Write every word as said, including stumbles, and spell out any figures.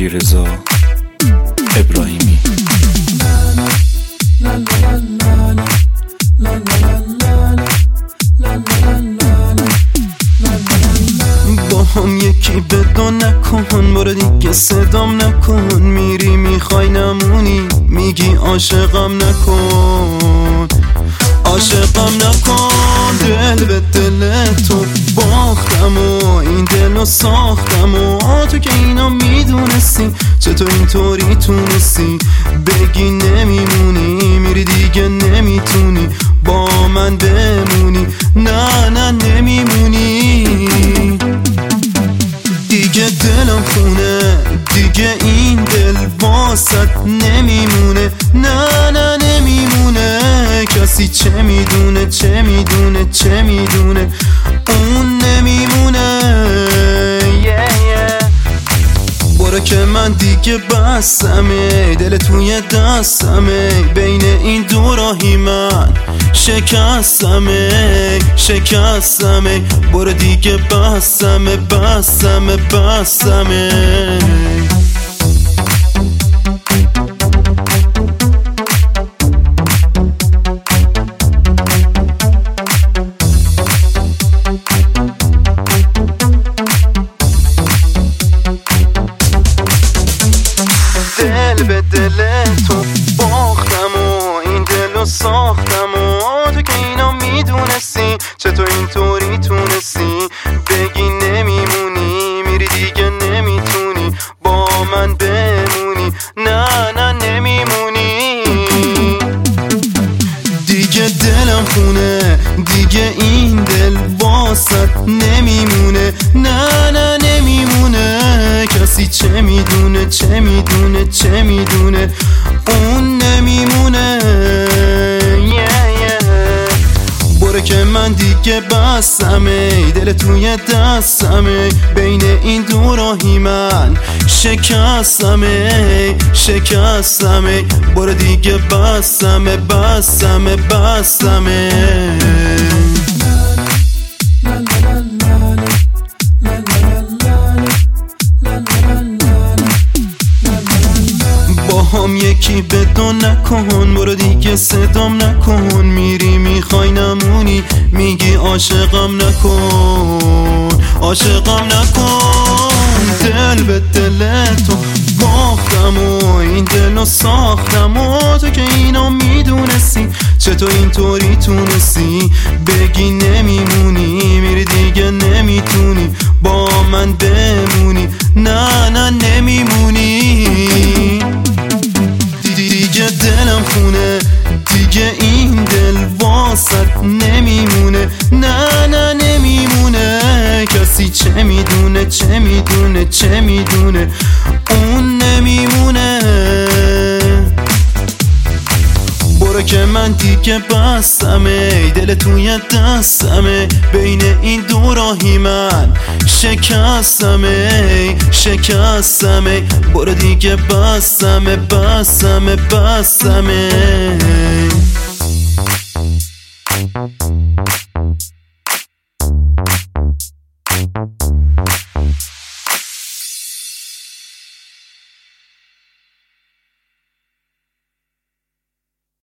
علیرضا ابراهیمی. با هم یکی بدون نکن، برو دیگه صدام نکن. میری میخوای نمونی، میگی عاشقم نکن، عاشقم نکن. دل به دل تو باختم و این دلو ساختم و تو که اینا میدونستی، چطور اینطوری تونستی بگی نمیمونی؟ میری دیگه نمیتونی با من بمونی، نه نه نمیمونی. دیگه دلم خونه، دیگه این دل واسط نمیمونه، نه نه نمیمونه. کسی چه میدونه چه میدونه چه میدونه، اون نمیمونه. yeah, yeah. برو که من دیگه بستمه، دل توی دستمه، بین این دو راهی من شکستمه شکستمه. برو دیگه بستمه بستمه بستمه. دل به دل تو باختم و این دلو ساختم و تو که اینا میدونستی، چطور اینطوری تونستی بگی نمیمونی؟ میری دیگه نمیتونی با من بمونی، نه نه نمیمونی. دیگه دلم خونه، دیگه این دل واسط نمیمونه، نه نه نمیمونه. کسی چه میدونه چه میدونه چه میدونه، اون نمیمونه. yeah, yeah. برو که من دیگه بستمه، دل توی دستمه، بین این دو راهی من شکستمه شکستمه. برو دیگه بستمه بستمه بستمه. با هم یکی بدون نکن، برو دیگه صدام نکن. میری میخوای نمونی، میگی عاشقم نکن، عاشقم نکن. دل به دل تو باختم و این دلو ساختم و تو که اینا میدونستی، چطور اینطوری تونستی بگی نمیمونی؟ میری دیگه نمیتونی با من بمونی، نه نه نمیمونی. دیگه دلم خونه، دیگه این دل واسط نمیمونه، نه نه نمیمونه. کسی چه میدونه چه میدونه چه میدونه، اون نمیمونه. برو که من دیگه بستمه، دل توی دستمه، بین این دو راهی من شکستمه شکستمه. برو دیگه بستمه بستمه بستمه.